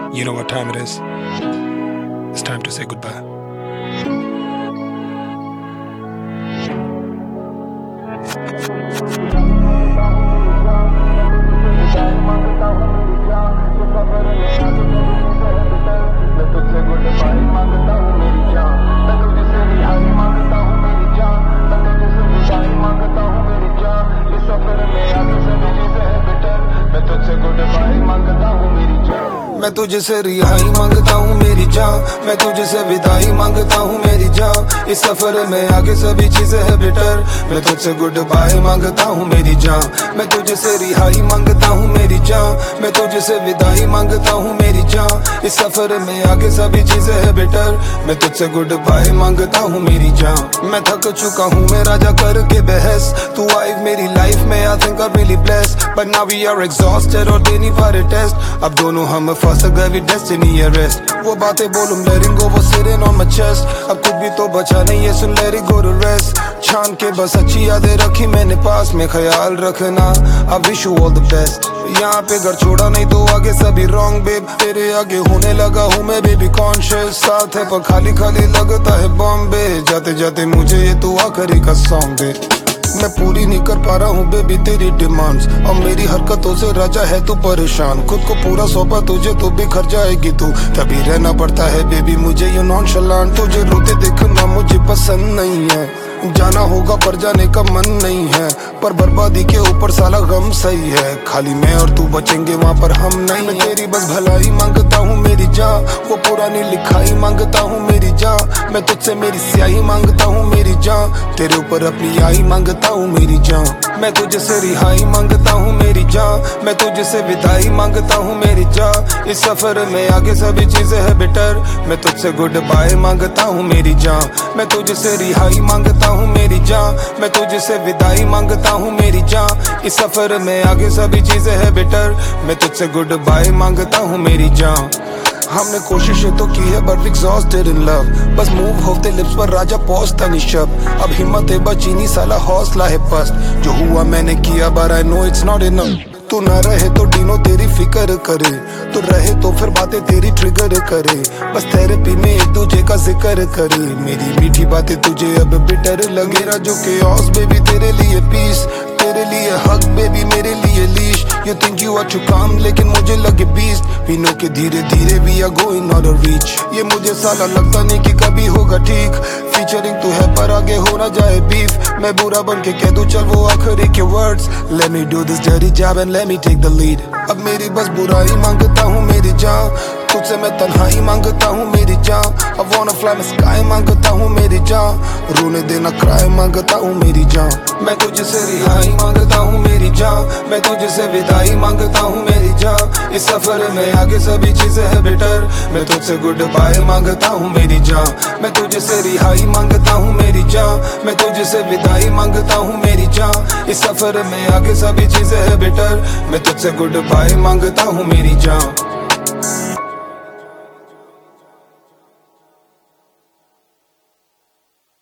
You know what time it is? It's time to say goodbye. मैं तुझसे रिहाई मांगता हूँ मेरी जान, मैं तुझसे विदाई मांगता हूँ मेरी जान। इस सफर में आगे सभी चीजें है बेटर, मैं तुझसे गुड बाय मांगता हूँ मेरी जान। मैं तुझसे रिहाई मांगता हूँ मेरी जान, मैं तुझसे विदाई मांगता हूँ मेरी जान। इस सफर में आगे सभी चीजें है बेटर, मैं तुझसे गुड बाय मांगता हूँ मेरी जान। मैं थक चुका हूँ मैं राजा करके बहस, तू आई मेरी लाइफ में I think I'm really blessed, but now we are exhausted और देनी पारे टेस्ट। अब दोनों हम फंस गए भी डेस्टिनी अरेस्ट। वो बातें बोलूं letting go वो sitting on my chest, अब कुछ भी तो बचा नहीं है सुन let it go to rest। छान के बस अच्छी यादें रखी मैंने पास में, ख्याल रखना I wish you all the best। यहाँ पे घर छोड़ा नहीं तो आगे सभी wrong babe, तेरे आगे होने लगा हूँ मैं baby conscious। साथ है पर खाली खाली लगता है बॉम्बे, जाते जाते मुझे ये तू आखिरी का सॉन्ग दे। मैं पूरी नहीं कर पा रहा हूँ बेबी तेरी डिमांड्स, और मेरी हरकतों से राजा है तू परेशान। खुद को पूरा सौंपा तुझे तो बिखर जाएगी तू, तभी रहना पड़ता है बेबी मुझे ये नॉनशलांट। तुझे रोते देखना मुझे पसंद नहीं है, जाना होगा पर जाने का मन नहीं है, पर बर्बादी के ऊपर साला गम सही है। खाली मैं और तू बचेंगे वहाँ पर हम नहीं। मैं तेरी बस भलाई मांगता हूँ मेरी जान, वो पुरानी लिखाई मांगता हूँ मेरी जान। मैं तुझसे मेरी स्याही मांगता हूँ मेरी जान, तेरे ऊपर अपनी आई मांगता हूँ मेरी जान। मैं तुझसे रिहाई मांगता हूँ मेरी जान, मैं तुझसे विदाई मांगता हूँ मेरी जान। इस सफर में आगे सभी चीजें है बेटर, मैं तुझसे गुड बाय मांगता हूँ मेरी जान। मैं तुझसे रिहाई मांगता हूँ मेरी जान, मैं तुझसे विदाई मांगता हूँ मेरी जान। इस सफर में आगे सभी चीजें है बेटर, मैं तुझसे गुड बाय मांगता हूँ मेरी जान। हमने कोशिशें तो की है बट एग्जॉस्टेड इन लव, बस मूव होते लिप्स पर राजा पहुंचता नहीं शब्द। अब हिम्मत है बची नहीं साला हौसला है पस्त, जो हुआ मैंने किया but I know it's not enough। तू ना रहे तो डीनो तेरी फिक्र करे, तू रहे तो फिर बातें तेरी ट्रिगर करे, बस थेरेपी में एक दूजे का जिक्र करे। मेरी मीठी बातें तुझे अब बिटर लगे, जो chaos बेबी तेरे लिए पीस, तेरे लिए हक बेबी मेरे लिए लीश। You think you are too calm लेकिन मुझे लगे बीस्ट, पीनो के धीरे धीरे we are going out of reach। ये मुझे साला लगता नहीं कि कभी होगा ठीक, फीचरिंग तू है पर आगे हो ना जाए बीफ। मैं बुरा बन के कह दूं चल वो आखिरी के words, let me do this dirty job and let me take the lead। अब मेरी बस बुराई मांगता हूँ मेरी जान, तुझसे मैं तन्हाई मांगता हूँ मेरी जान। I wanna fly my sky मांगता हूँ मेरी जान, रोने देना क्राई मांगता हूँ मेरी जान। मैं तुझसे रिहाई मांगता हूँ मेरी जान, मैं तुझसे विदाई मांगता हूँ मेरी जान। इस सफर में आगे सभी चीजें है बेटर, मैं तुझसे गुड बाय मांगता हूँ मेरी जान। मैं तुझसे रिहाई मांगता हूँ मेरी जान, मैं तुझसे विदाई मांगता हूँ मेरी जान। इस सफर में आगे सभी चीजें है बेटर, मैं तुझसे गुड बाय मांगता हूँ मेरी जान।